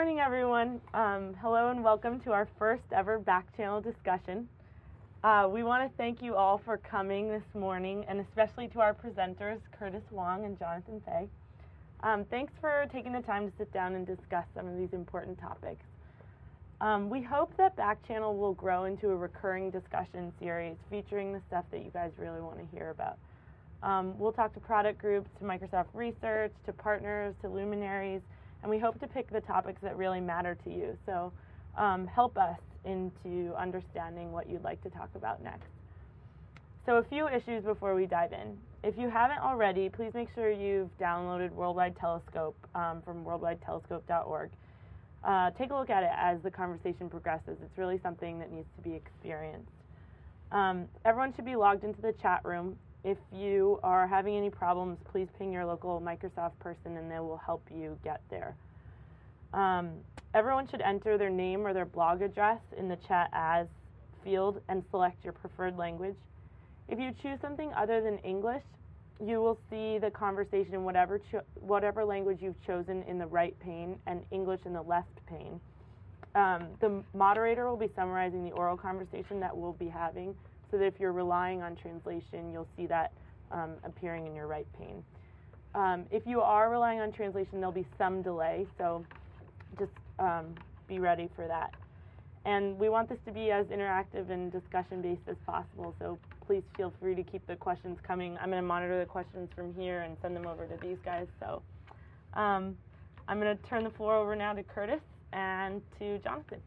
morning, everyone. Hello and welcome to our first ever back channel discussion. We want to thank you all for coming this morning, and especially to our presenters, Curtis Wong and Jonathan Fay. Thanks for taking the time to sit down and discuss some of these important topics. We hope that back channel will grow into a recurring discussion series featuring the stuff that you guys really want to hear about. We'll talk to product groups, to Microsoft Research, to partners, to luminaries, and we hope to pick the topics that really matter to you. So help us into understanding what you'd like to talk about next. So a few issues before we dive in. If you haven't already, please make sure you've downloaded Worldwide Telescope from worldwidetelescope.org. Take a look at it as the conversation progresses. It's really something that needs to be experienced. Everyone should be logged into the chat room. If you are having any problems, please ping your local Microsoft person and they will help you get there. Everyone should enter their name or their blog address in the chat as field and select your preferred language. If you choose something other than English, you will see the conversation in whatever language you've chosen in the right pane and English in the left pane. The moderator will be summarizing the oral conversation that we'll be having, so that if you're relying on translation, you'll see that appearing in your right pane. If you are relying on translation, there'll be some delay, so just be ready for that. And we want this to be as interactive and discussion-based as possible, so please feel free to keep the questions coming. I'm going to monitor the questions from here and send them over to these guys. So I'm going to turn the floor over now to Curtis and to Jonathan.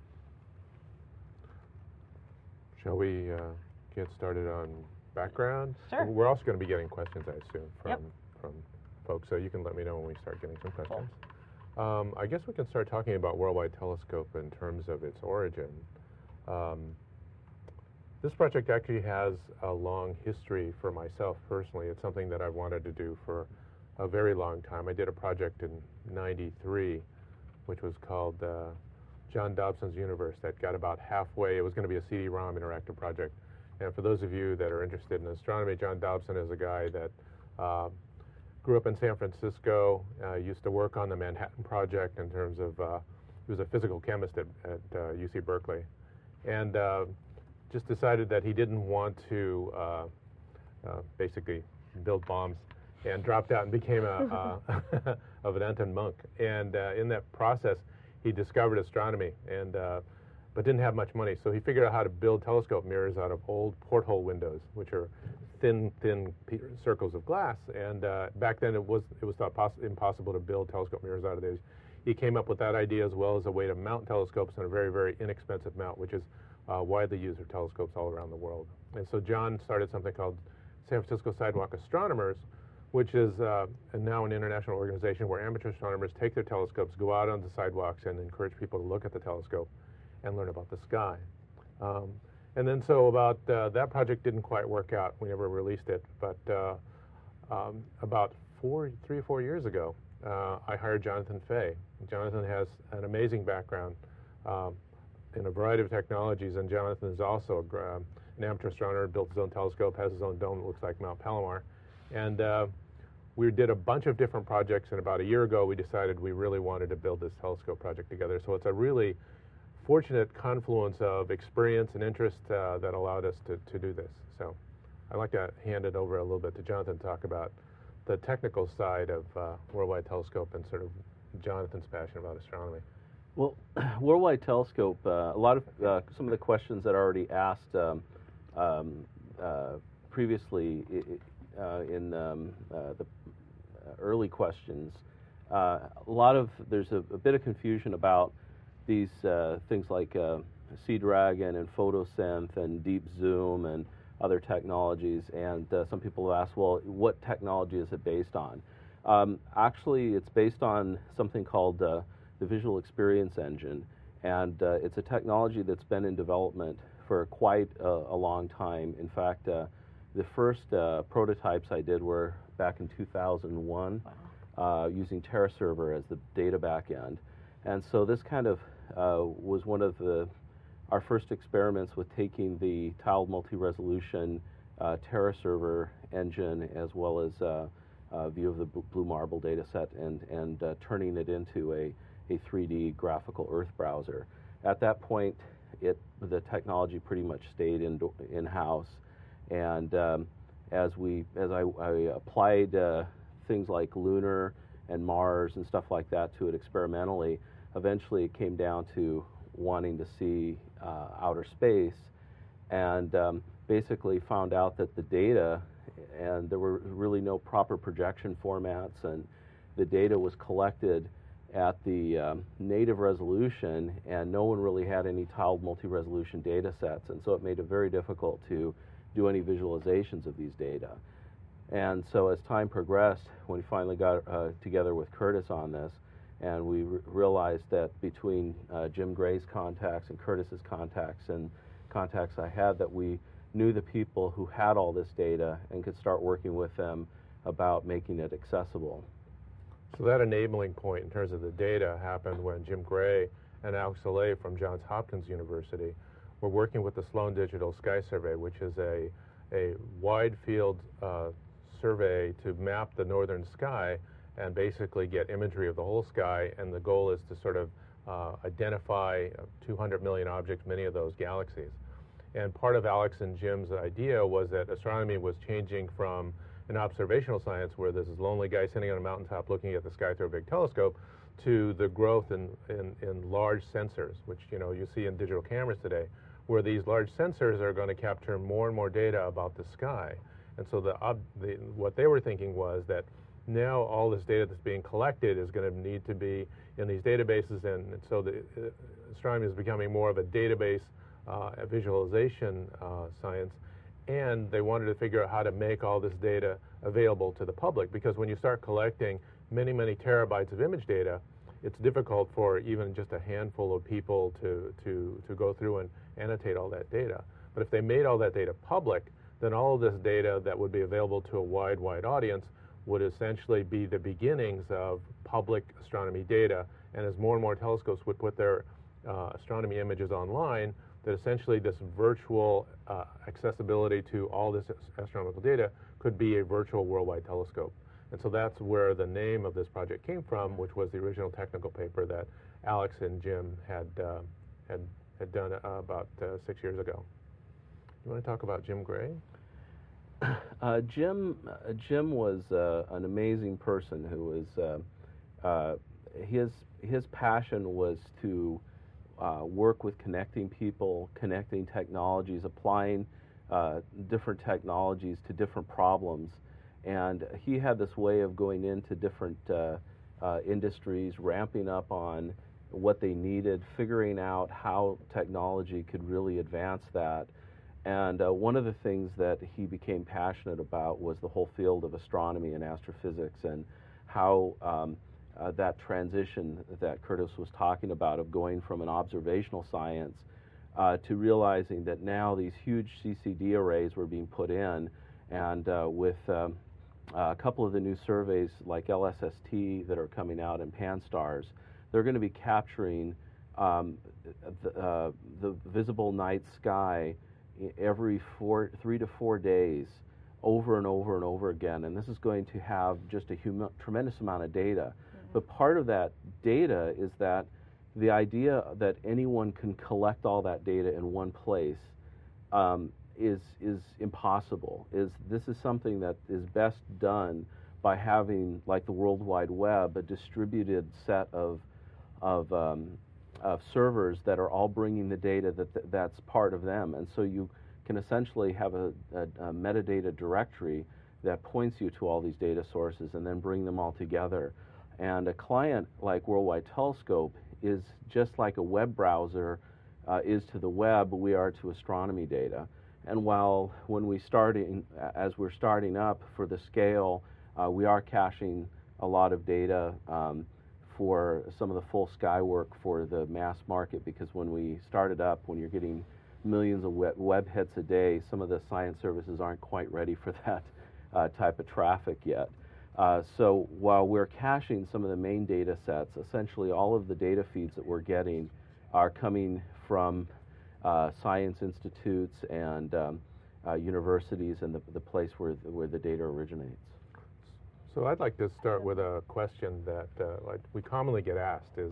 Shall we get started on background? Sure. We're also going to be getting questions, I assume, from folks, so you can let me know when we start getting some questions. Cool. I guess we can start talking about Worldwide Telescope in terms of its origin. This project actually has a long history for myself personally. It's something that I've wanted to do for a very long time. I did a project in '93, which was called John Dobson's Universe, that got about halfway. It was going to be a CD-ROM interactive project. And for those of you that are interested in astronomy, John Dobson is a guy that grew up in San Francisco, used to work on the Manhattan Project in terms of, he was a physical chemist at UC Berkeley, and just decided that he didn't want to basically build bombs, and dropped out and became a Vedanta monk. And in that process, he discovered astronomy, and but didn't have much money, so he figured out how to build telescope mirrors out of old porthole windows, which are thin circles of glass. And back then, it was thought impossible to build telescope mirrors out of these. He came up with that idea, as well as a way to mount telescopes on a very, very inexpensive mount, which is widely used for telescopes all around the world. And so John started something called San Francisco Sidewalk Astronomers, which is now an international organization where amateur astronomers take their telescopes, go out on the sidewalks, and encourage people to look at the telescope and learn about the sky. And then so about that project didn't quite work out. We never released it. But about 3 or 4 years ago, I hired Jonathan Fay. Jonathan has an amazing background in a variety of technologies, and Jonathan is also an amateur astronomer, built his own telescope, has his own dome that looks like Mount Palomar. And we did a bunch of different projects, and about a year ago we decided we really wanted to build this telescope project together. So it's a really fortunate confluence of experience and interest that allowed us to do this. So I'd like to hand it over a little bit to Jonathan to talk about the technical side of Worldwide Telescope and sort of Jonathan's passion about astronomy. Well, Worldwide Telescope, a lot of some of the questions that are already asked previously in the early questions, there's a bit of confusion about these things like C-Dragon and Photosynth and Deep Zoom and other technologies, and some people have asked, well, what technology is it based on? Actually, it's based on something called the Visual Experience Engine, and it's a technology that's been in development for quite a long time. In fact, the first prototypes I did were back in 2001, using TerraServer as the data backend. And so this kind of was one of our first experiments with taking the tiled multi-resolution TerraServer engine, as well as a view of the Blue Marble data set, and turning it into a a 3D graphical Earth browser. At that point, the technology pretty much stayed in-house, and as I applied things like Lunar and Mars and stuff like that to it experimentally, eventually it came down to wanting to see outer space, and basically found out that the data, and there were really no proper projection formats, and the data was collected at the native resolution, and no one really had any tiled multi-resolution data sets, and so it made it very difficult to do any visualizations of these data. And so as time progressed, when we finally got together with Curtis on this, and we realized that between Jim Gray's contacts and Curtis's contacts and contacts I had, that we knew the people who had all this data and could start working with them about making it accessible. So that enabling point in terms of the data happened when Jim Gray and Alex Soleil from Johns Hopkins University were working with the Sloan Digital Sky Survey, which is a wide field survey to map the northern sky and basically get imagery of the whole sky, and the goal is to sort of identify 200 million objects, many of those galaxies. And part of Alex and Jim's idea was that astronomy was changing from an observational science where there's this lonely guy sitting on a mountaintop looking at the sky through a big telescope, to the growth in large sensors, which you see in digital cameras today, where these large sensors are going to capture more and more data about the sky. And so what they were thinking was that now all this data that's being collected is going to need to be in these databases, and so the astronomy is becoming more of a database a visualization science, and they wanted to figure out how to make all this data available to the public, because when you start collecting many, many terabytes of image data, it's difficult for even just a handful of people to go through and annotate all that data. But if they made all that data public, then all of this data that would be available to a wide audience would essentially be the beginnings of public astronomy data. And as more and more telescopes would put their astronomy images online, that essentially this virtual accessibility to all this astronomical data could be a virtual worldwide telescope. And so that's where the name of this project came from, which was the original technical paper that Alex and Jim had done about 6 years ago. You want to talk about Jim Gray? Jim was an amazing person who was, his passion was to work with connecting people, connecting technologies, applying different technologies to different problems. And he had this way of going into different industries, ramping up on what they needed, figuring out how technology could really advance that. And one of the things that he became passionate about was the whole field of astronomy and astrophysics, and how that transition that Curtis was talking about of going from an observational science to realizing that now these huge CCD arrays were being put in, and with a couple of the new surveys like LSST that are coming out and Pan-STARRS, they're going to be capturing the visible night sky every 3 to 4 days over and over and over again, and this is going to have just a tremendous amount of data. But part of that data is that the idea that anyone can collect all that data in one place is impossible. This is something that is best done by having, like the World Wide Web, a distributed set of servers that are all bringing the data that's part of them, and so you can essentially have a metadata directory that points you to all these data sources and then bring them all together. And a client like Worldwide Telescope is just like a web browser is to the web, we are to astronomy data. And while as we're starting up for the scale, we are caching a lot of data for some of the full sky work for the mass market, because when we started up, when you're getting millions of web hits a day, some of the science services aren't quite ready for that type of traffic yet. So while we're caching some of the main data sets, essentially all of the data feeds that we're getting are coming from science institutes and universities and the place where the data originates. So I'd like to start with a question that we commonly get asked is,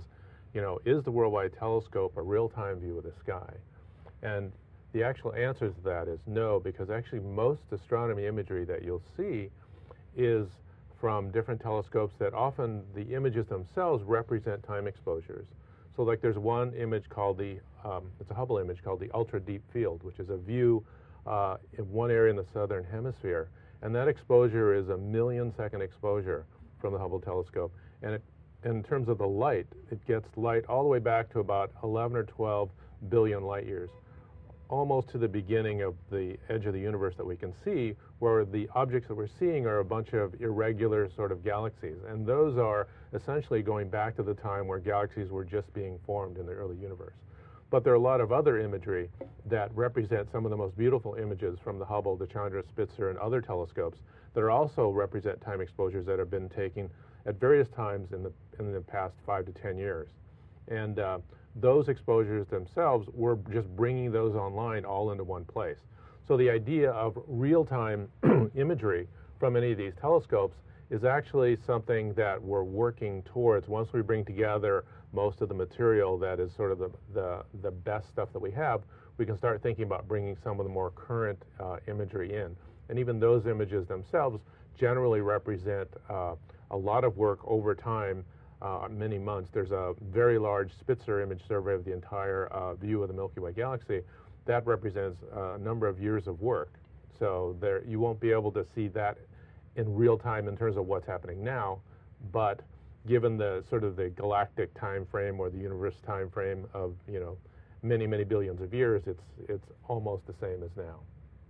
is the Worldwide Telescope a real-time view of the sky? And the actual answer to that is no, because actually most astronomy imagery that you'll see is from different telescopes that often the images themselves represent time exposures. So like there's one image called it's a Hubble image called the Ultra Deep Field, which is a view in one area in the southern hemisphere. And that exposure is a 1,000,000-second exposure from the Hubble telescope. And in terms of the light, it gets light all the way back to about 11 or 12 billion light years, almost to the beginning of the edge of the universe that we can see, where the objects that we're seeing are a bunch of irregular sort of galaxies. And those are essentially going back to the time where galaxies were just being formed in the early universe. But there are a lot of other imagery that represent some of the most beautiful images from the Hubble, the Chandra, Spitzer, and other telescopes that are also represent time exposures that have been taken at various times in the past 5 to 10 years. And those exposures themselves, we're just bringing those online all into one place. So the idea of real-time imagery from any of these telescopes is actually something that we're working towards. Once we bring together most of the material that is sort of the best stuff that we have, we can start thinking about bringing some of the more current imagery in. And even those images themselves generally represent a lot of work over time, many months. There's a very large Spitzer image survey of the entire view of the Milky Way galaxy. That represents a number of years of work. So you won't be able to see that in real time in terms of what's happening now, but given the sort of the galactic time frame or the universe time frame of many, many billions of years, it's almost the same as now.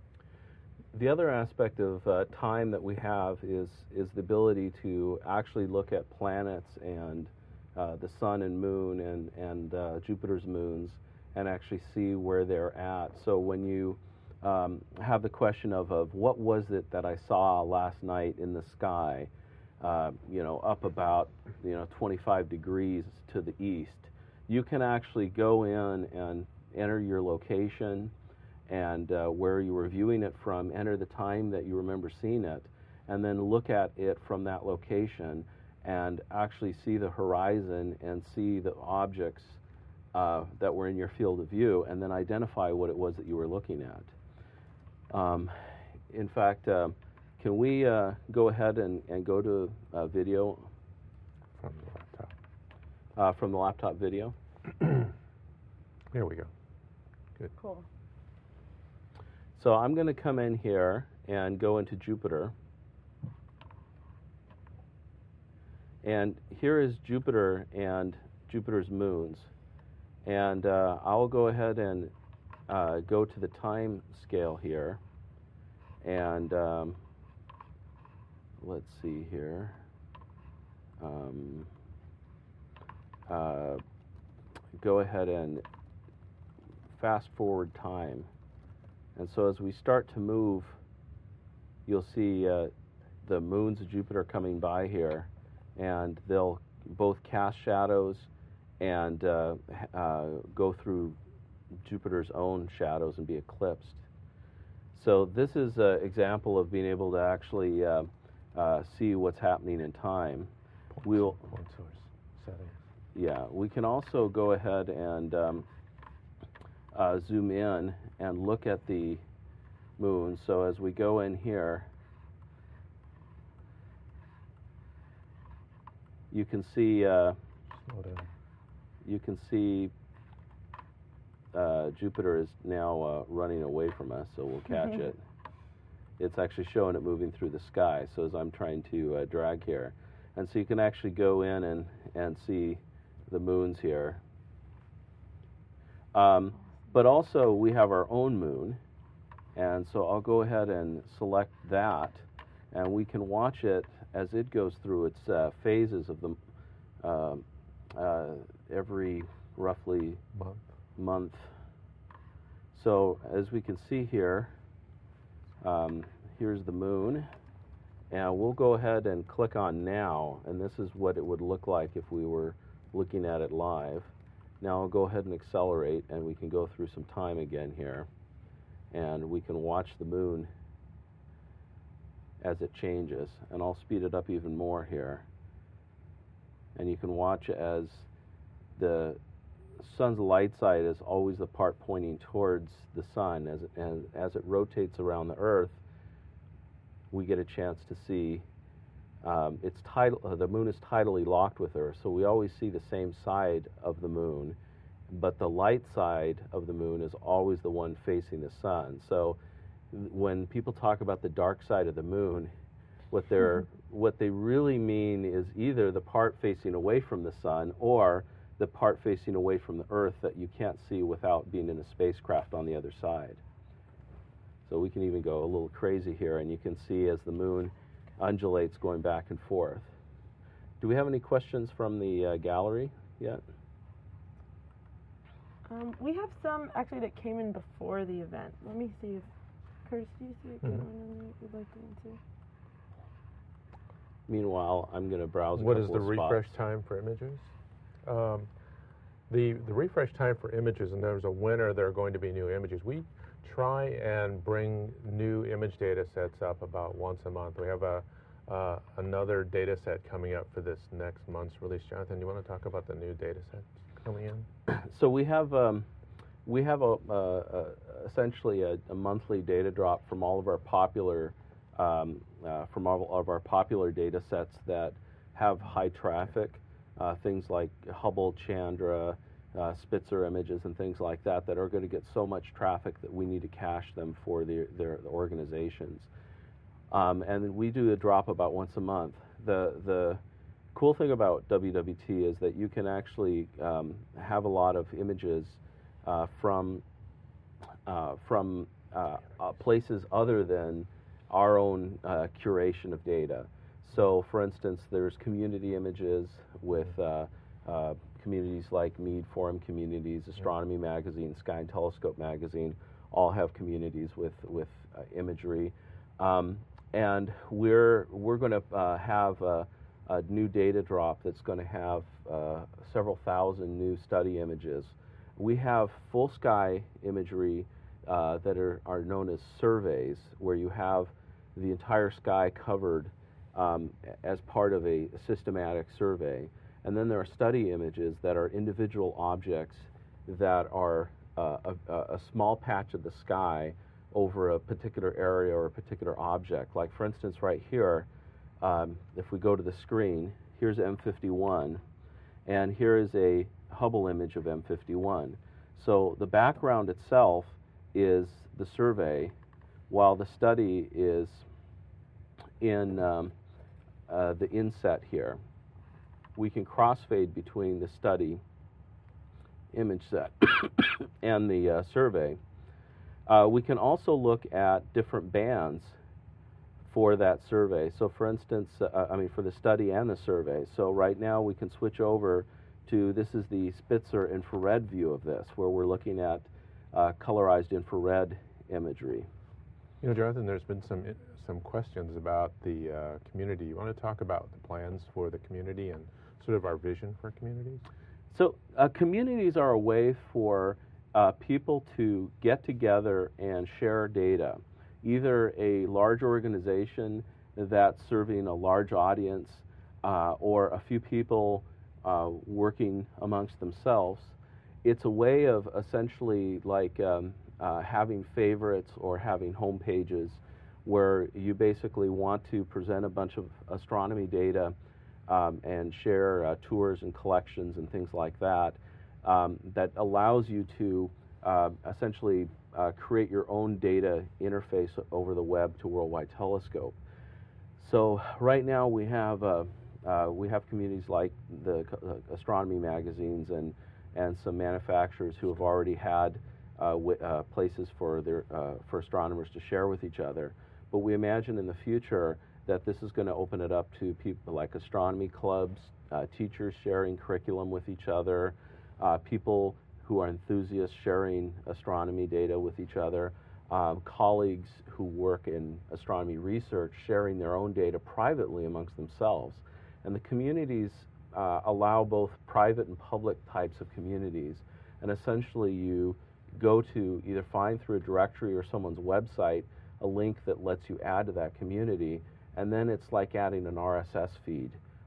The other aspect of time that we have is the ability to actually look at planets and the sun and moon and Jupiter's moons and actually see where they're at. So when you have the question of what was it that I saw last night in the sky, up about 25 degrees to the east, you can actually go in and enter your location and where you were viewing it from, enter the time that you remember seeing it, and then look at it from that location and actually see the horizon and see the objects that were in your field of view, and then identify what it was that you were looking at. In fact, can we go ahead and go to video? From the laptop. From the laptop video? Here we go. Good. Cool. So I'm going to come in here and go into Jupiter. And here is Jupiter and Jupiter's moons. And I'll go ahead and go to the time scale here. And let's see here. Go ahead and fast forward time. And so as we start to move, you'll see the moons of Jupiter coming by here, and they'll both cast shadows and go through Jupiter's own shadows and be eclipsed. So this is an example of being able to actually see what's happening in time. Point source settings. Yeah, we can also go ahead and zoom in and look at the moon. So as we go in here, you can see Jupiter is now running away from us, so we'll catch it. It's actually showing it moving through the sky. So as I'm trying to drag here, and so you can actually go in and see the moons here. But also we have our own moon, and so I'll go ahead and select that, and we can watch it as it goes through its phases of the every roughly month. So as we can see here, here's the moon, and we'll go ahead and click on now, and this is what it would look like if we were looking at it live. Now I'll go ahead and accelerate, and we can go through some time again here, and we can watch the moon as it changes, and I'll speed it up even more here, and you can watch as the sun's light side is always the part pointing towards the sun. As it rotates around the Earth, we get a chance to see the moon is tidally locked with Earth, so we always see the same side of the moon, but the light side of the moon is always the one facing the sun. So when people talk about the dark side of the moon, what they really mean is either the part facing away from the sun or the part facing away from the Earth that you can't see without being in a spacecraft on the other side. So we can even go a little crazy here, and you can see as the moon undulates going back and forth. Do we have any questions from the gallery yet? We have some actually that came in before the event. Let me see if Curtis, do you see a good one that you'd like to answer? Meanwhile, I'm going to browse. What is the refresh time for images? The refresh time for images, and there's a winter, there are going to be new images. We try and bring new image data sets up about once a month. We have another data set coming up for this next month's release. Jonathan, you want to talk about the new data sets coming in? So we have essentially a monthly data drop from all of our popular data sets that have high traffic, things like Hubble, Chandra, Spitzer images, and things like that are going to get so much traffic that we need to cache them for their organizations. And we do a drop about once a month. The cool thing about WWT is that you can actually have a lot of images from places other than our own curation of data. So, for instance, there's community images with communities like Mead Forum Communities, Astronomy Magazine, Sky and Telescope Magazine, all have communities with imagery. And we're going to have a new data drop that's going to have several thousand new study images. We have full sky imagery that are known as surveys, where you have the entire sky covered as part of a systematic survey. And then there are study images that are individual objects that are a small patch of the sky over a particular area or a particular object. Like, for instance, right here, if we go to the screen, here's M51, and here is a Hubble image of M51. So the background itself is the survey, while the study is in the inset here. We can crossfade between the study image set and the survey. We can also look at different bands for that survey. So, for instance, for the study and the survey. So right now we can switch over to, this is the Spitzer infrared view of this, where we're looking at colorized infrared imagery. You know, Jonathan, there's been some questions about the community. You want to talk about the plans for the community and sort of our vision for communities? So communities are a way for people to get together and share data. Either a large organization that's serving a large audience or a few people working amongst themselves. It's a way of essentially like having favorites or having home pages where you basically want to present a bunch of astronomy data and share tours and collections and things like that, that allows you to essentially create your own data interface over the web to Worldwide Telescope. So right now we have communities like the astronomy magazines and some manufacturers who have already had places for astronomers to share with each other. But we imagine in the future that this is going to open it up to people like astronomy clubs, teachers sharing curriculum with each other, people who are enthusiasts sharing astronomy data with each other, colleagues who work in astronomy research sharing their own data privately amongst themselves. And the communities allow both private and public types of communities. And essentially you go to either find through a directory or someone's website a link that lets you add to that community, and then it's like adding an RSS feed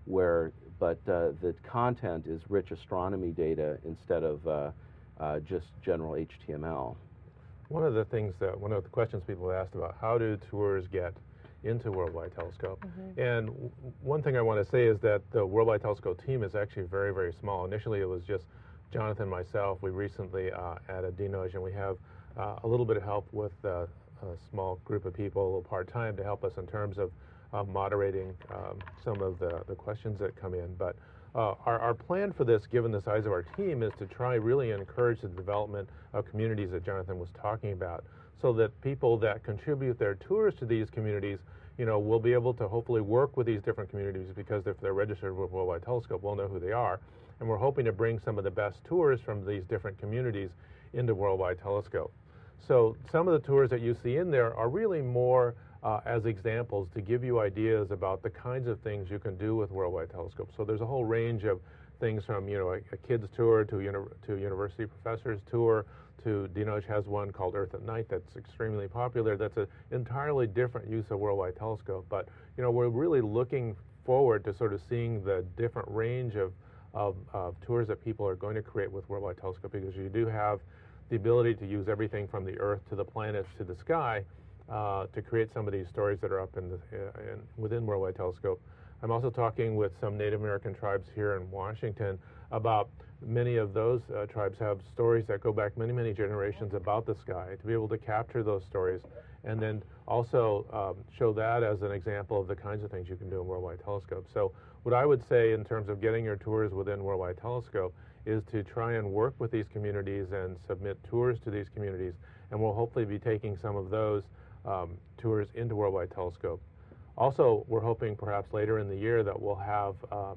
but the content is rich astronomy data instead of just general HTML. One of the questions people asked about, how do tours get into Worldwide Telescope? And one thing I want to say is that the Worldwide Telescope team is actually very, very small. Initially, it was just Jonathan, myself. We recently added Dinoj, and we have a little bit of help with a small group of people, a little part-time, to help us in terms of moderating some of the questions that come in. But our plan for this, given the size of our team, is to try really encourage the development of communities that Jonathan was talking about, so that people that contribute their tours to these communities, will be able to hopefully work with these different communities, because if they're registered with Worldwide Telescope, we'll know who they are. And we're hoping to bring some of the best tours from these different communities into Worldwide Telescope. So some of the tours that you see in there are really more as examples to give you ideas about the kinds of things you can do with Worldwide Telescope. So there's a whole range of things from, a kid's tour to university professor's tour, to Dinoj has one called Earth at Night that's extremely popular. That's an entirely different use of Worldwide Telescope. But, we're really looking forward to sort of seeing the different range of tours that people are going to create with Worldwide Telescope, because you do have the ability to use everything from the Earth to the planets to the sky to create some of these stories that are up within Worldwide Telescope. I'm also talking with some Native American tribes here in Washington about many of those tribes have stories that go back many, many generations about the sky, to be able to capture those stories and then also show that as an example of the kinds of things you can do in Worldwide Telescope. So what I would say in terms of getting your tours within Worldwide Telescope is to try and work with these communities and submit tours to these communities, and we'll hopefully be taking some of those tours into Worldwide Telescope. Also, we're hoping perhaps later in the year that we'll have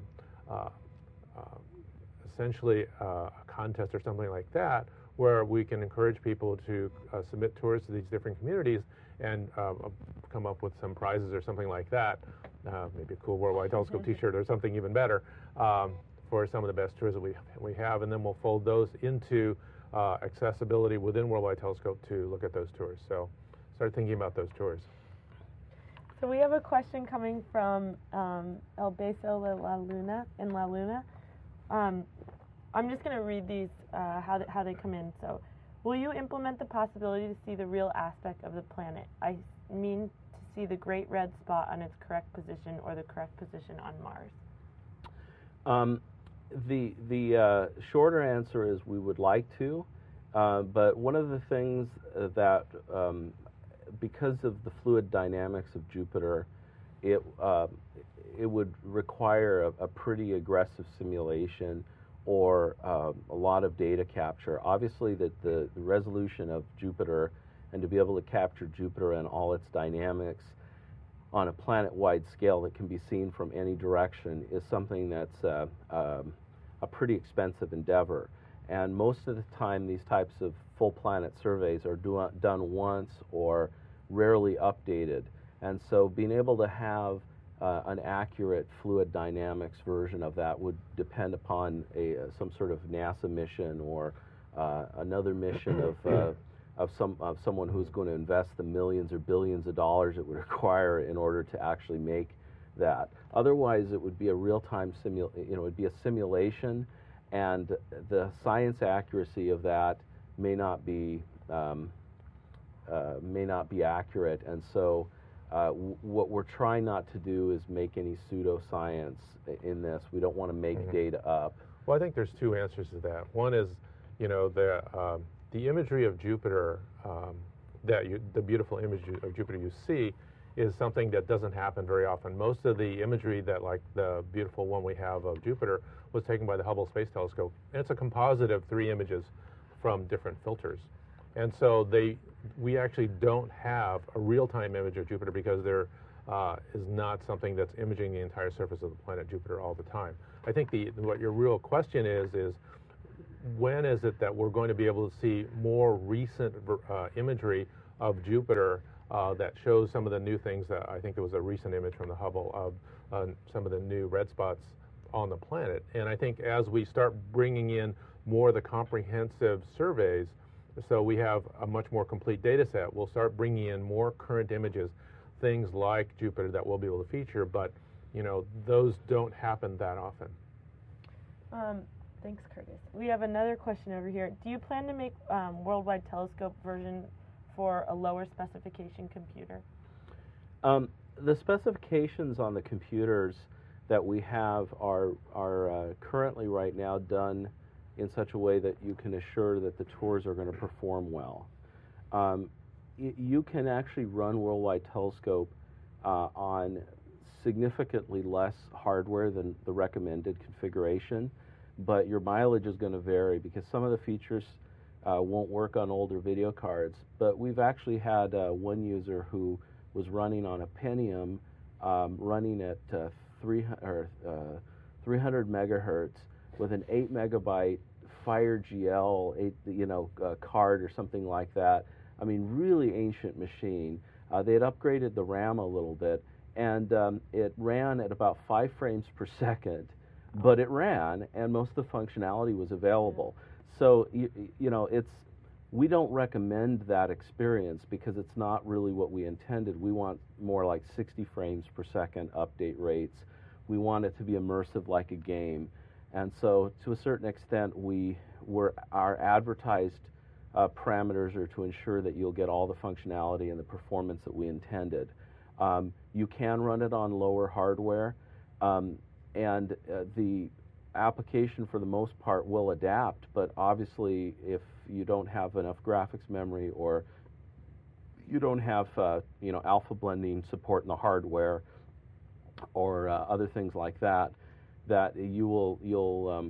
essentially a contest or something like that, where we can encourage people to submit tours to these different communities and come up with some prizes or something like that, maybe a cool Worldwide Telescope t-shirt or something even better, for some of the best tours that we have, and then we'll fold those into accessibility within Worldwide Telescope to look at those tours. So start thinking about those tours. So we have a question coming from El Beso de la Luna in La Luna. I'm just going to read these how they come in. So, will you implement the possibility to see the real aspect of the planet? I mean to see the great red spot on its correct position, or the correct position on Mars. The shorter answer is we would like to, but one of the things that because of the fluid dynamics of Jupiter, it would require a pretty aggressive simulation or a lot of data capture. Obviously, that the resolution of Jupiter, and to be able to capture Jupiter and all its dynamics on a planet-wide scale that can be seen from any direction, is something that's a pretty expensive endeavor. And most of the time, these types of full planet surveys are done once or rarely updated. And so being able to have an accurate fluid dynamics version of that would depend upon some sort of NASA mission or another mission of someone who's going to invest the millions or billions of dollars it would require in order to actually make that. Otherwise, it would be a real-time it'd be a simulation, and the science accuracy of that may not be accurate. And so what we're trying not to do is make any pseudoscience in this. We don't want to make data up. Well, I think there's two answers to that. One is, the imagery of Jupiter, the beautiful image of Jupiter you see, is something that doesn't happen very often. Most of the imagery that, like the beautiful one we have of Jupiter, was taken by the Hubble Space Telescope. And it's a composite of 3 images from different filters. And so we actually don't have a real-time image of Jupiter, because there is not something that's imaging the entire surface of the planet Jupiter all the time. I think what your real question is when is it that we're going to be able to see more recent imagery of Jupiter that shows some of the new things? That I think there was a recent image from the Hubble of some of the new red spots on the planet. And I think as we start bringing in more of the comprehensive surveys, so we have a much more complete data set, we'll start bringing in more current images, things like Jupiter that we'll be able to feature. But those don't happen that often. Thanks, Curtis. We have another question over here. Do you plan to make Worldwide Telescope version for a lower specification computer? The specifications on the computers that we have are currently right now done in such a way that you can assure that the tours are going to perform well. You can actually run Worldwide Telescope on significantly less hardware than the recommended configuration, but your mileage is going to vary because some of the features won't work on older video cards. But we've actually had one user who was running on a Pentium, running at 300 megahertz with an 8 megabyte Fire GL card or something like that. I mean, really ancient machine. They had upgraded the RAM a little bit, and it ran at about 5 frames per second, but it ran, and most of the functionality was available. So, we don't recommend that experience because it's not really what we intended. We want more like 60 frames per second update rates. We want it to be immersive like a game. And so, to a certain extent, our advertised parameters are to ensure that you'll get all the functionality and the performance that we intended. You can run it on lower hardware, and the application for the most part will adapt, but obviously if you don't have enough graphics memory or you don't have alpha blending support in the hardware or other things like that, you'll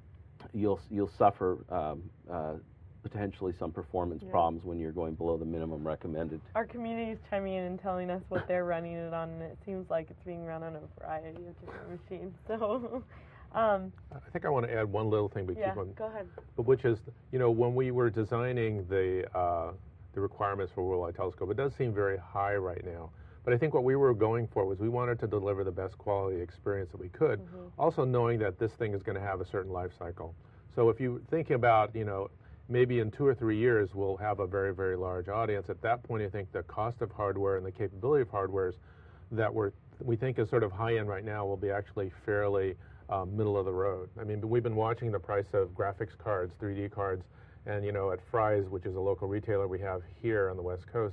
suffer potentially some performance problems when you're going below the minimum recommended. Our community is chiming in and telling us what they're running it on, and it seems like it's being run on a variety of different machines. So, I think I want to add one little thing, but go ahead. Which is, when we were designing the requirements for Worldwide Telescope, it does seem very high right now. But I think what we were going for was we wanted to deliver the best quality experience that we could, also knowing that this thing is going to have a certain life cycle. So if you're thinking about, maybe in 2 or 3 years we'll have a very, very large audience. At that point, I think the cost of hardware and the capability of hardwares that we think is sort of high end right now will be actually fairly middle of the road. I mean, we've been watching the price of graphics cards, 3D cards, and at Fry's, which is a local retailer we have here on the West Coast,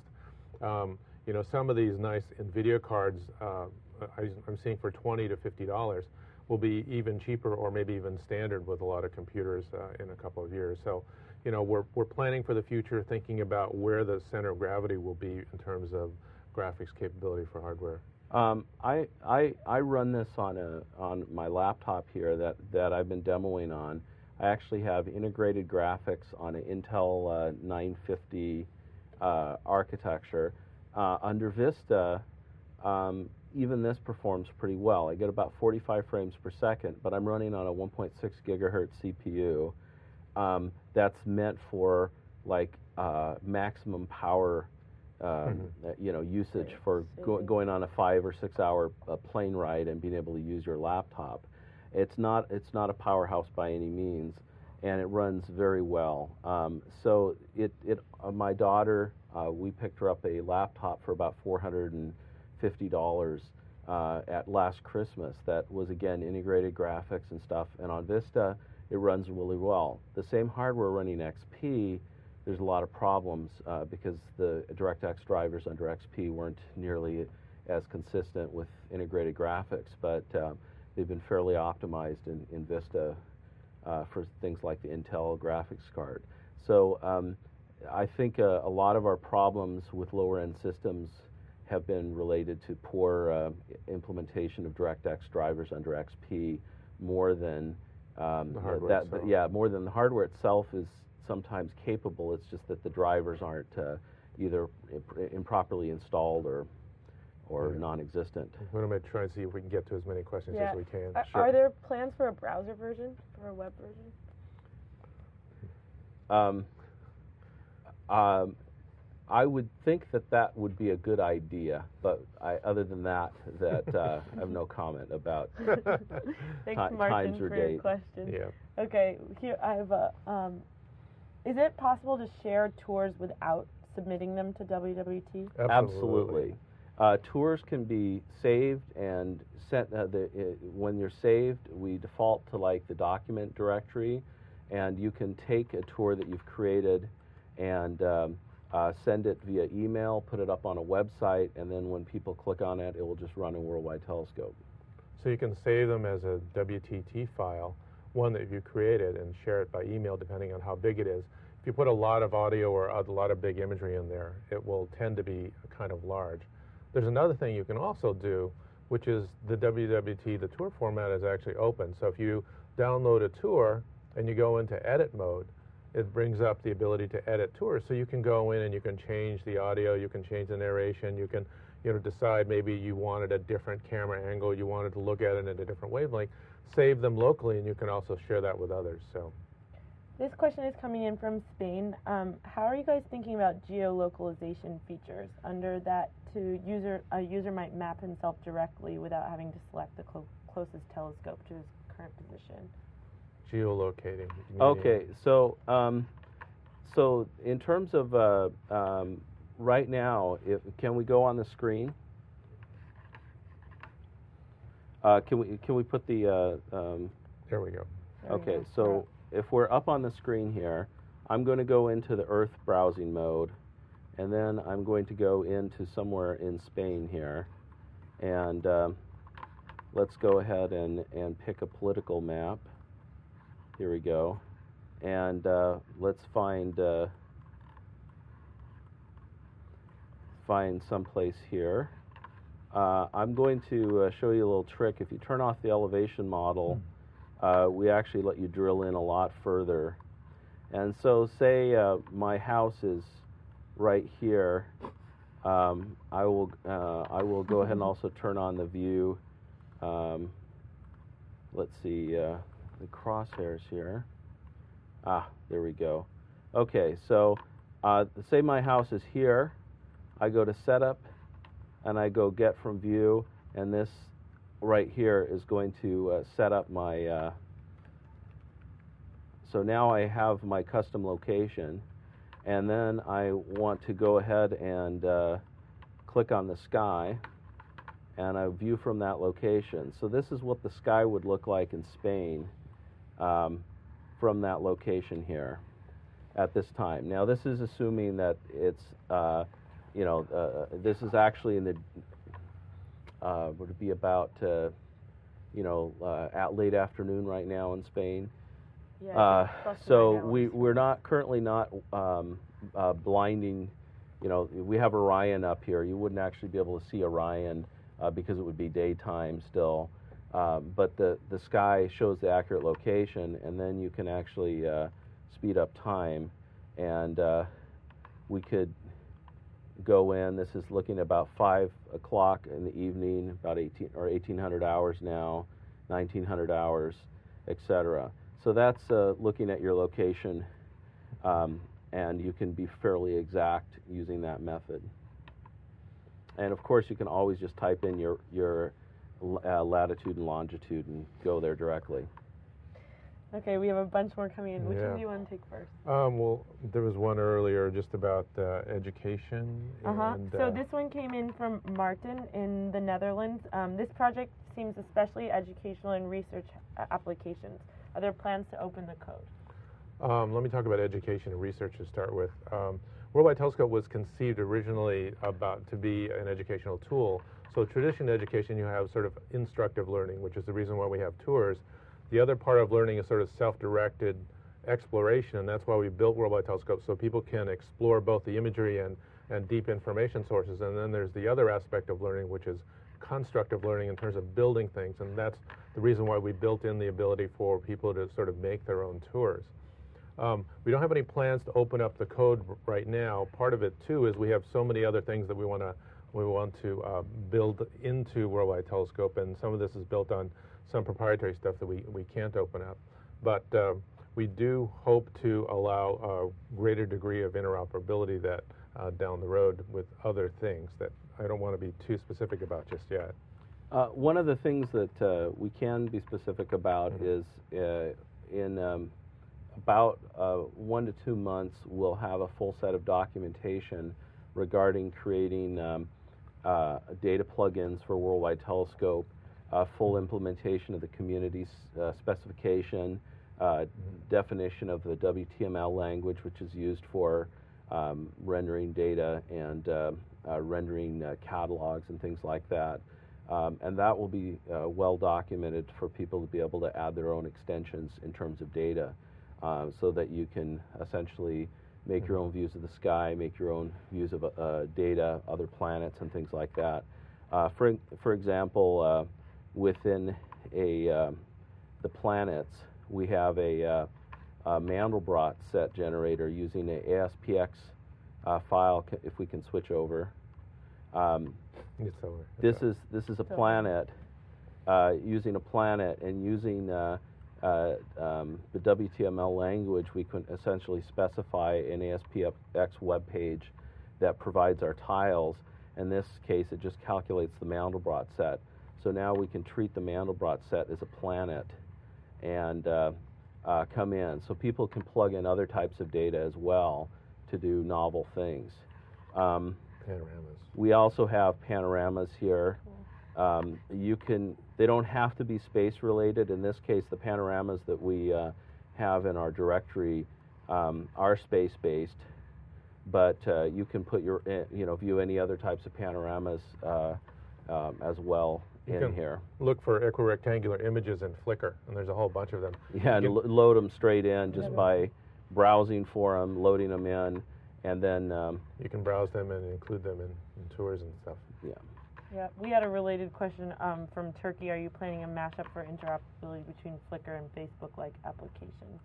some of these nice NVIDIA cards I'm seeing for $20 to $50 will be even cheaper or maybe even standard with a lot of computers in a couple of years. So, we're planning for the future, thinking about where the center of gravity will be in terms of graphics capability for hardware. I run this on my laptop here that I've been demoing on. I actually have integrated graphics on an Intel 950 architecture. Under Vista, even this performs pretty well. I get about 45 frames per second, but I'm running on a 1.6 gigahertz CPU that's meant for maximum power usage for going on a 5 or 6 hour plane ride and being able to use your laptop. It's not a powerhouse by any means, and it runs very well. So my daughter, we picked her up a laptop for about $450 at last Christmas. That was again integrated graphics and stuff, and on Vista it runs really well. The same hardware running XP, there's a lot of problems because the DirectX drivers under XP weren't nearly as consistent with integrated graphics, but they've been fairly optimized in Vista for things like the Intel graphics card. So I think a lot of our problems with lower-end systems have been related to poor implementation of DirectX drivers under XP more than the hardware itself. More than the hardware itself is sometimes capable. It's just that the drivers aren't either improperly installed or non-existent. We're going to try and see if we can get to as many questions as we can. Are there plans for a browser version, or a web version? I would think that would be a good idea, but other than that, I have no comment about Thanks, Martin, times or for date. Your question. Yeah. Okay, here I have a. Is it possible to share tours without submitting them to WWT? Absolutely. Tours can be saved and sent. When you're saved, we default to like the document directory, and you can take a tour that you've created and send it via email, put it up on a website, and then when people click on it, it will just run in Worldwide Telescope. So you can save them as a WTT file, one that you created, and share it by email depending on how big it is. If you put a lot of audio or a lot of big imagery in there, it will tend to be kind of large. There's another thing you can also do, which is the WWT, the tour format is actually open. So if you download a tour and you go into edit mode, it brings up the ability to edit tours. So you can go in and you can change the audio, you can change the narration, you can decide maybe you wanted a different camera angle, you wanted to look at it in a different wavelength, save them locally, and you can also share that with others. So, this question is coming in from Spain. How are you guys thinking about geolocalization features under that a user might map himself directly without having to select the closest telescope to his current position? Geolocating. Okay, so so in terms of right now, can we go on the screen? Can we put the? There we go. Okay, so if we're up on the screen here, I'm going to go into the Earth browsing mode, and then I'm going to go into somewhere in Spain here, and let's go ahead and pick a political map. Here we go, and let's find someplace here. I'm going to show you a little trick. If you turn off the elevation model, we actually let you drill in a lot further. And so say my house is right here. I will go ahead and also turn on the view. Let's see, the crosshairs here. There we go. Okay, so say my house is here. I go to Setup, and I go Get from View, and this right here is going to set up my, so now I have my custom location, and then I want to go ahead and click on the sky, and I view from that location. So this is what the sky would look like in Spain from that location here at this time. Now this is assuming that it's this is actually in the, would it be about, at late afternoon right now in Spain? Yeah. So we're not currently not blinding, we have Orion up here. You wouldn't actually be able to see Orion because it would be daytime still. But the sky shows the accurate location, and then you can actually speed up time, and we could go in. This is looking about 5 o'clock in the evening, about 1800 hours now, 1900 hours, etc. So that's looking at your location, and you can be fairly exact using that method. And of course, you can always just type in your latitude and longitude and go there directly. Okay, we have a bunch more coming in. Which one do you want to take first? Well, there was one earlier just about education. And, so this one came in from Martin in the Netherlands. This project seems especially educational in research applications. Are there plans to open the code? Let me talk about education and research to start with. Worldwide Telescope was conceived originally to be an educational tool. So traditional education, you have sort of instructive learning, which is the reason why we have tours. The other part of learning is sort of self-directed exploration, and that's why we built Worldwide Telescope, so people can explore both the imagery and deep information sources. And then there's the other aspect of learning, which is constructive learning in terms of building things, and that's the reason why we built in the ability for people to sort of make their own tours. We don't have any plans to open up the code right now. Part of it, too, is we have so many other things that we want to build into Worldwide Telescope, and some of this is built on some proprietary stuff that we can't open up. But we do hope to allow a greater degree of interoperability that down the road with other things that I don't want to be too specific about just yet. One of the things that we can be specific about is in about 1 to 2 months, we'll have a full set of documentation regarding creating data plugins for Worldwide Telescope, full implementation of the community specification, definition of the WTML language, which is used for rendering data and rendering catalogs and things like that. And that will be well documented for people to be able to add their own extensions in terms of data, so that you can essentially make your own views of the sky, make your own views of data, other planets, and things like that. For example, within the planets, we have a Mandelbrot set generator using an ASPX file. If we can switch over. It's over. This is a planet, using a planet and using the WTML language. We can essentially specify an ASPX web page that provides our tiles. In this case, it just calculates the Mandelbrot set. So now we can treat the Mandelbrot set as a planet and come in. So people can plug in other types of data as well to do novel things. Panoramas. We also have panoramas here. They don't have to be space related. In this case, the panoramas that we have in our directory are space based, but you can put your, view any other types of panoramas as well in here. Look for equirectangular images in Flickr, and there's a whole bunch of them. Yeah, and load them straight in just by browsing for them, loading them in, and then you can browse them and include them in tours and stuff. Yeah. Yeah, we had a related question from Turkey. Are you planning a mashup for interoperability between Flickr and Facebook-like applications?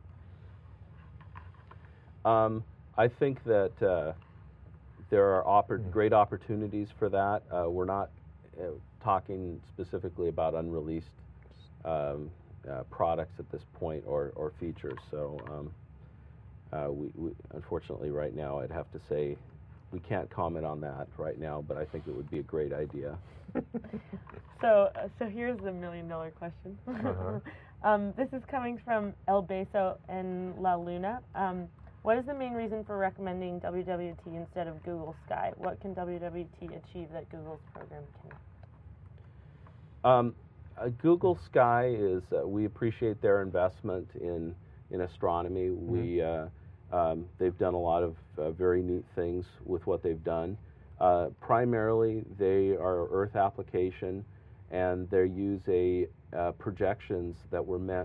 I think that there are great opportunities for that. We're not talking specifically about unreleased products at this point or features. So we unfortunately right now I'd have to say we can't comment on that right now, but I think it would be a great idea. So here's the million-dollar question. This is coming from El Beso and La Luna. What is the main reason for recommending WWT instead of Google Sky? What can WWT achieve that Google's program can't? Google Sky is, we appreciate their investment in astronomy. They've done a lot of very neat things with what they've done. Primarily, they are Earth application, and they use projections that were meant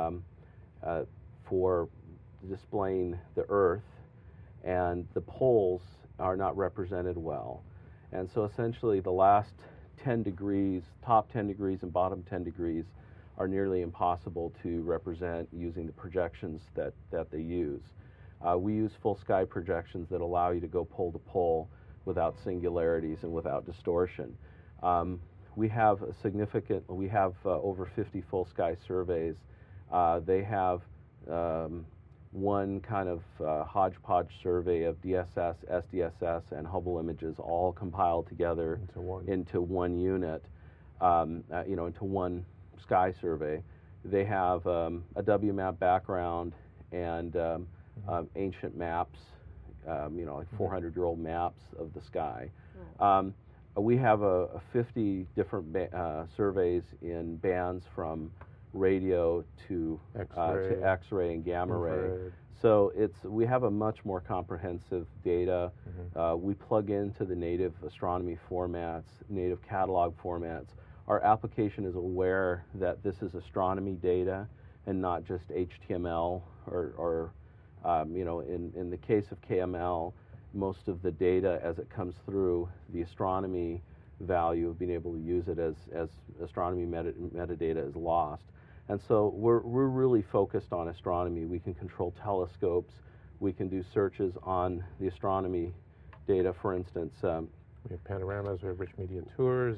for displaying the Earth, and the poles are not represented well. And so essentially the last 10 degrees, top 10 degrees and bottom 10 degrees are nearly impossible to represent using the projections that they use. We use full sky projections that allow you to go pole to pole without singularities and without distortion. We have over 50 full sky surveys. They have one kind of hodgepodge survey of DSS, SDSS, and Hubble images all compiled together into one unit, into one sky survey. They have a WMAP background and ancient maps, like 400-year-old maps of the sky. We have 50 different surveys in bands from radio to X-ray and gamma ray. So we have a much more comprehensive data. We plug into the native astronomy formats, native catalog formats. Our application is aware that this is astronomy data and not just HTML or in the case of KML, most of the data as it comes through the astronomy value of being able to use it as astronomy metadata is lost. And so we're really focused on astronomy. We can control telescopes. We can do searches on the astronomy data. For instance, we have panoramas. We have rich media tours.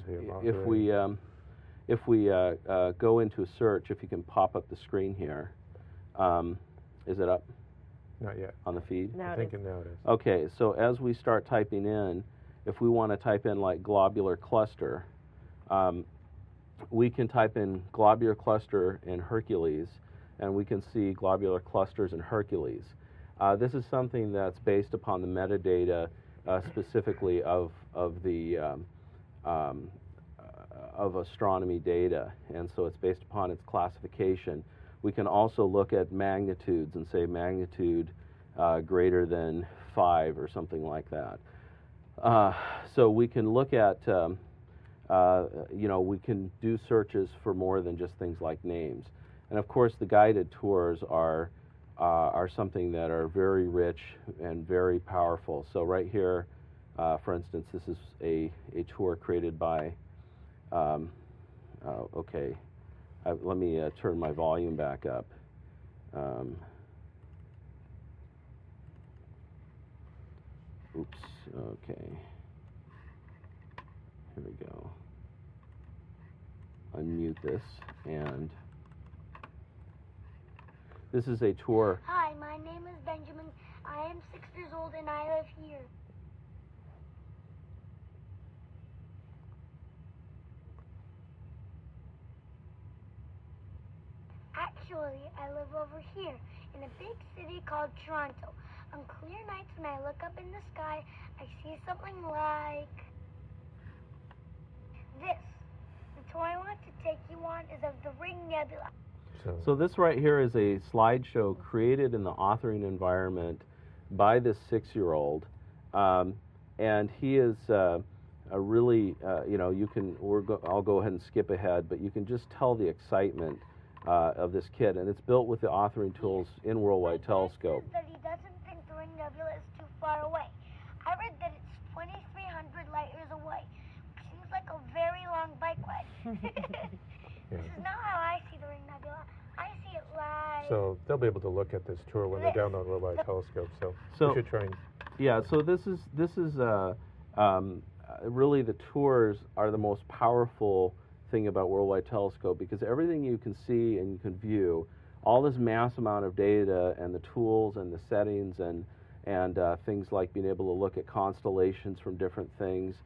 If we go into a search, if you can pop up the screen here, is it up? Not yet. On the feed? I think now it is. Okay, so as we start typing in, if we want to type in like globular cluster, we can type in globular cluster in Hercules, and we can see globular clusters in Hercules. This is something that's based upon the metadata specifically of the um, of astronomy data, and so it's based upon its classification. We can also look at magnitudes and say magnitude greater than 5 or something like that. So we can look at, we can do searches for more than just things like names. And of course, the guided tours are something that are very rich and very powerful. So right here, for instance, this is a tour created by, let me turn my volume back up. Oops, okay. Here we go. Unmute this, and this is a tour. Hi, my name is Benjamin. I am 6 years old and I live here. Actually, I live over here in a big city called Toronto. On clear nights when I look up in the sky, I see something like this. The tour I want to take you on is of the Ring Nebula. So this right here is a slideshow created in the authoring environment by this 6-year-old, and he is a really, I'll go ahead and skip ahead, but you can just tell the excitement of this kid, and it's built with the authoring tools in Worldwide Telescope. He says that he doesn't think the Ring Nebula is too far away. I read that it's 2,300 light years away, which seems like a very long bike ride. This is not how I see the Ring Nebula. I see it like... So they'll be able to look at this tour when they're down on Worldwide Telescope. So we should try and... Yeah, so this is really the tours are the most powerful thing about Worldwide Telescope, because everything you can see and you can view, all this mass amount of data and the tools and the settings and things like being able to look at constellations from different things,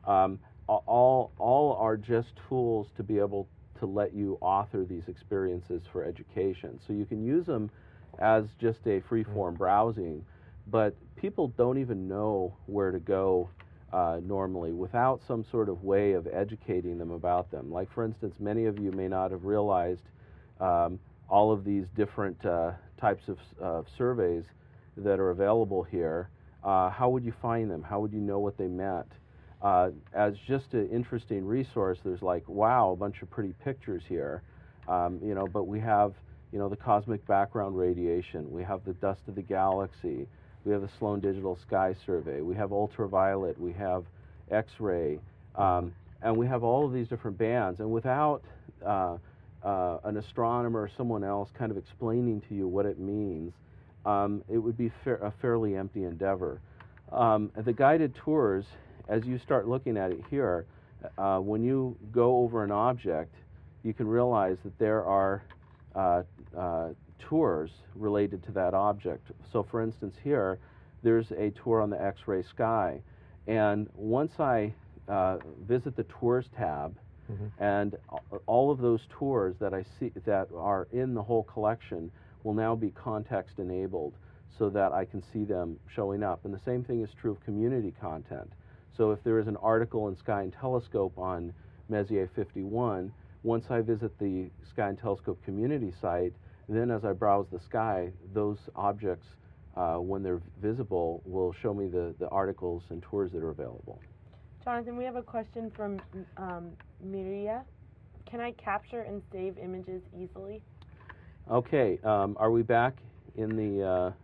all are just tools to be able to let you author these experiences for education. So you can use them as just a free-form browsing, but people don't even know where to go normally without some sort of way of educating them about them. Like, for instance, many of you may not have realized all of these different types of surveys that are available here. How would you find them? How would you know what they meant? As just an interesting resource, there's like, wow, a bunch of pretty pictures here, but we have, the cosmic background radiation, we have the dust of the galaxy, we have the Sloan Digital Sky Survey, we have ultraviolet, we have X-ray, and we have all of these different bands, and without an astronomer or someone else kind of explaining to you what it means, it would be a fairly empty endeavor. The guided tours, as you start looking at it here, when you go over an object, you can realize that there are tours related to that object. So for instance here, there's a tour on the X-ray sky, and once I visit the Tours tab, and all of those tours that I see that are in the whole collection will now be context enabled so that I can see them showing up. And the same thing is true of community content. So if there is an article in Sky and Telescope on Messier 51, once I visit the Sky and Telescope community site, then as I browse the sky, those objects, when they're visible, will show me the articles and tours that are available. Jonathan, we have a question from Miria. Can I capture and save images easily? Okay, are we back in the,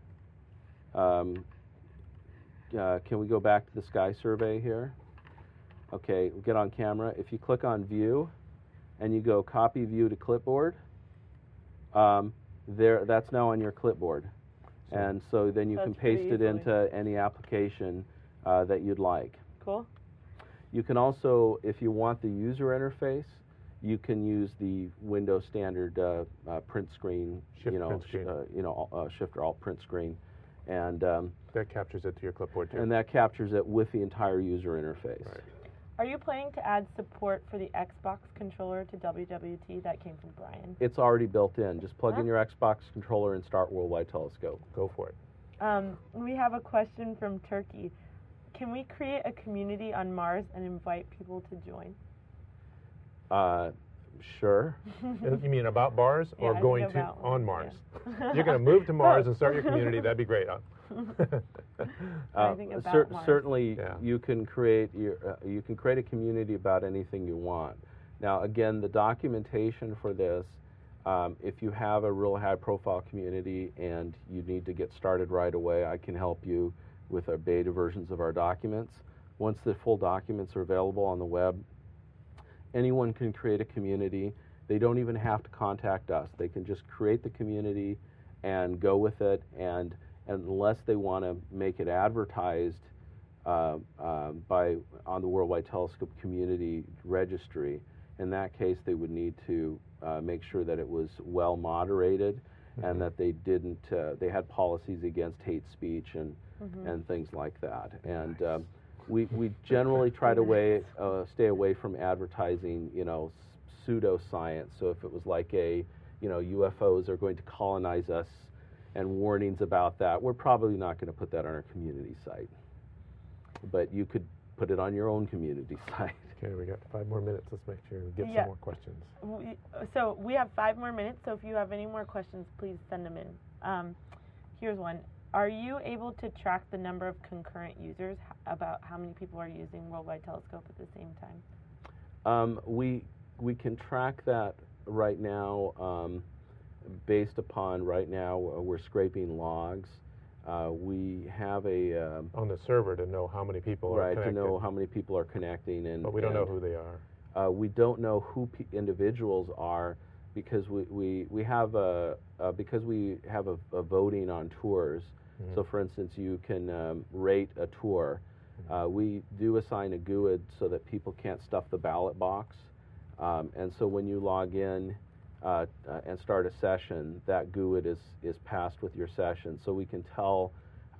can we go back to the sky survey here? Okay, we'll get on camera. If you click on view and you go copy view to clipboard, that's now on your clipboard. And so then you can paste it into any application that you'd like. Cool. You can also, if you want the user interface, you can use the Windows standard print screen, Shift Shift or Alt print screen, and that captures it to your clipboard too. And that captures it with the entire user interface. Right. Are you planning to add support for the Xbox controller to WWT? That came from Brian. It's already built in. Just plug in your Xbox controller and start Worldwide Telescope. Go for it. We have a question from Turkey. Can we create a community on Mars and invite people to join? Sure. You mean about Mars or Yeah, going to on Mars? You're going to move to Mars and start your community. That'd be great. I think about Mars. Certainly, Yeah. you can create a community about anything you want. Now, again, the documentation for this, if you have a real high-profile community and you need to get started right away, I can help you with our beta versions of our documents. Once the full documents are available on the web, anyone can create a community. They don't even have to contact us. They can just create the community and go with it, and unless they want to make it advertised on the Worldwide Telescope Community Registry, in that case they would need to make sure that it was well moderated and that they didn't they had policies against hate speech and things like that. And we generally try to stay away from advertising, pseudoscience. So if it was like UFOs are going to colonize us and warnings about that, we're probably not going to put that on our community site. But you could put it on your own community site. Okay, we got 5 more minutes. Let's make sure we get Yeah. some more questions. So we have 5 more minutes, so if you have any more questions, please send them in. Here's one. Are you able to track the number of concurrent users, about how many people are using Worldwide Telescope at the same time? We can track that right now based upon we're scraping logs. We have On the server to know how many people are connected. to know how many people are connecting, But we don't know who they are. We don't know who individuals are because we have a voting on tours. Mm-hmm. So, for instance, you can rate a tour. We do assign a GUID so that people can't stuff the ballot box, and so when you log in and start a session, that GUID is passed with your session, so we can tell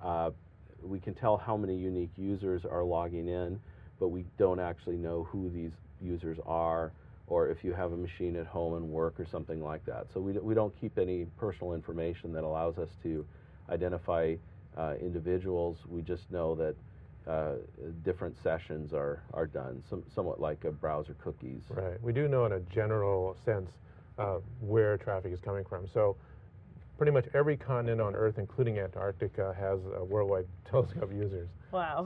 how many unique users are logging in, but we don't actually know who these users are, or if you have a machine at home and work or something like that. So we don't keep any personal information that allows us to identify individuals. We just know that different sessions are done, somewhat like browser cookies. Right. We do know in a general sense where traffic is coming from. So pretty much every continent on Earth, including Antarctica, has Worldwide Telescope users. Wow.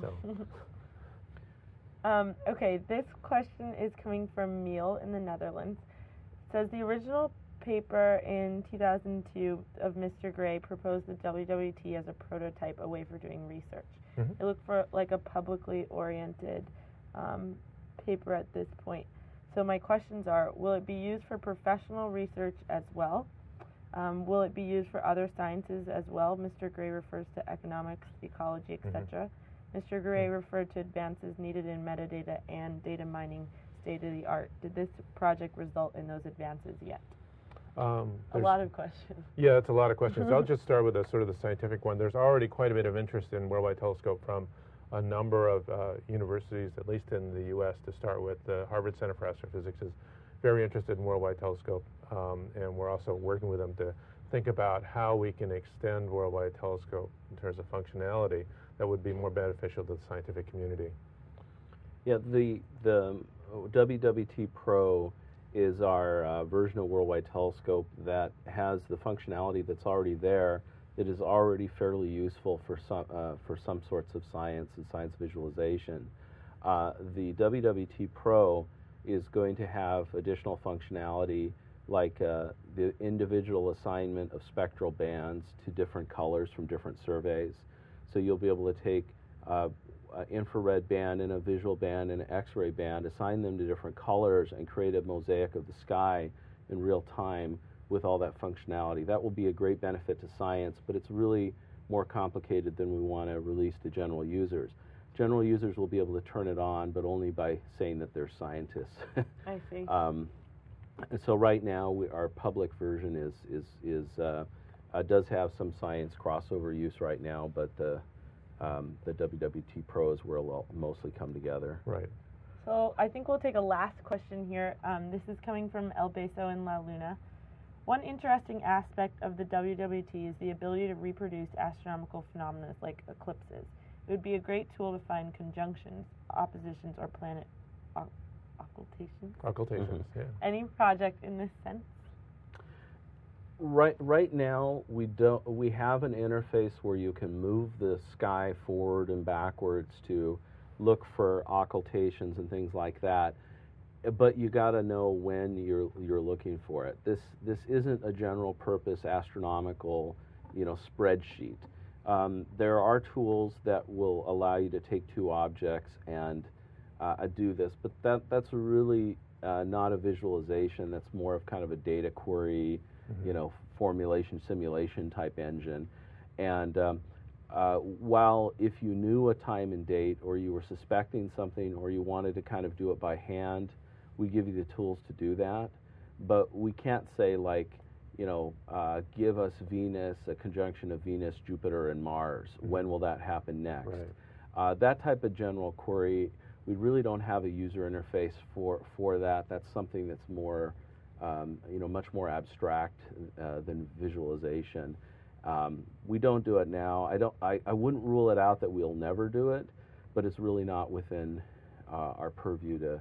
So. Okay, this question is coming from Miel in the Netherlands. It says the original paper in 2002 of Mr. Gray proposed the WWT as a prototype, a way for doing research. Mm-hmm. It looked for like a publicly oriented paper at this point. So my questions are, will it be used for professional research as well? Will it be used for other sciences as well? Mr. Gray refers to economics, ecology, etc. Mr. Gray referred to advances needed in metadata and data mining, state-of-the-art. Did this project result in those advances yet? A lot of questions. Yeah, it's a lot of questions. I'll just start with the scientific one. There's already quite a bit of interest in Worldwide Telescope from a number of universities, at least in the U.S. to start with. The Harvard Center for Astrophysics is very interested in Worldwide Telescope, and we're also working with them to think about how we can extend Worldwide Telescope in terms of functionality that would be more beneficial to the scientific community. Yeah, the WWT Pro is our version of Worldwide Telescope that has the functionality that's already there, that is already fairly useful for some sorts of science and science visualization. The WWT Pro is going to have additional functionality like the individual assignment of spectral bands to different colors from different surveys. So you'll be able to take an infrared band and a visual band and an X-ray band, assign them to different colors, and create a mosaic of the sky in real time with all that functionality. That will be a great benefit to science, but it's really more complicated than we want to release to general users. General users will be able to turn it on, but only by saying that they're scientists. I see. And so right now, our public version does have some science crossover use right now, but the WWT Pro is where it'll mostly come together. Right. So I think we'll take a last question here. This is coming from El Beso in La Luna. One interesting aspect of the WWT is the ability to reproduce astronomical phenomena like eclipses. It would be a great tool to find conjunctions, oppositions, or planet occultations. Occultations, yeah. Any project in this sense? Right now, we have an interface where you can move the sky forward and backwards to look for occultations and things like that. But you got to know when you're looking for it. This isn't a general purpose astronomical, spreadsheet. There are tools that will allow you to take two objects and do this, but that's really not a visualization. That's more of kind of a data query, formulation simulation type engine. And while if you knew a time and date, or you were suspecting something, or you wanted to kind of do it by hand, we give you the tools to do that. But we can't say, like, give us Venus, a conjunction of Venus, Jupiter, and Mars. When will that happen next? Right. That type of general query, we really don't have a user interface for that. That's something that's more, much more abstract than visualization. We don't do it now. I wouldn't rule it out that we'll never do it, but it's really not within our purview to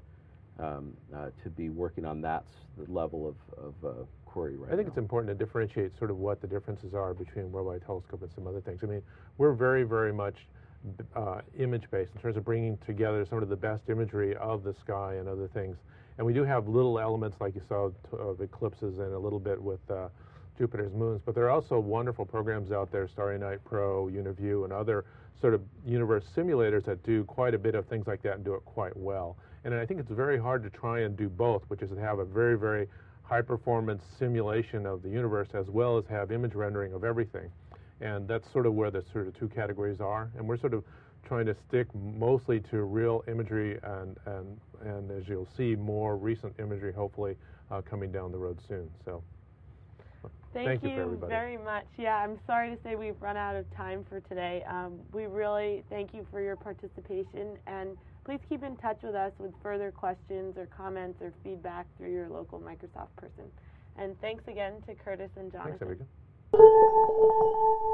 be working on that level of query right now. I think it's important to differentiate sort of what the differences are between Worldwide Telescope and some other things. I mean, we're very, very much image-based in terms of bringing together some of the best imagery of the sky and other things. And we do have little elements, like you saw, of eclipses and a little bit with Jupiter's moons. But there are also wonderful programs out there, Starry Night Pro, UniView, and other sort of universe simulators that do quite a bit of things like that and do it quite well. And I think it's very hard to try and do both, which is to have a very, very high-performance simulation of the universe as well as have image rendering of everything. And that's sort of where the sort of two categories are. And we're sort of trying to stick mostly to real imagery and as you'll see, more recent imagery hopefully coming down the road soon. So thank you for everybody. Very much. Yeah, I'm sorry to say we've run out of time for today. We really thank you for your participation, and please keep in touch with us with further questions or comments or feedback through your local Microsoft person. And thanks again to Curtis and Jonathan. Thanks, Abigail.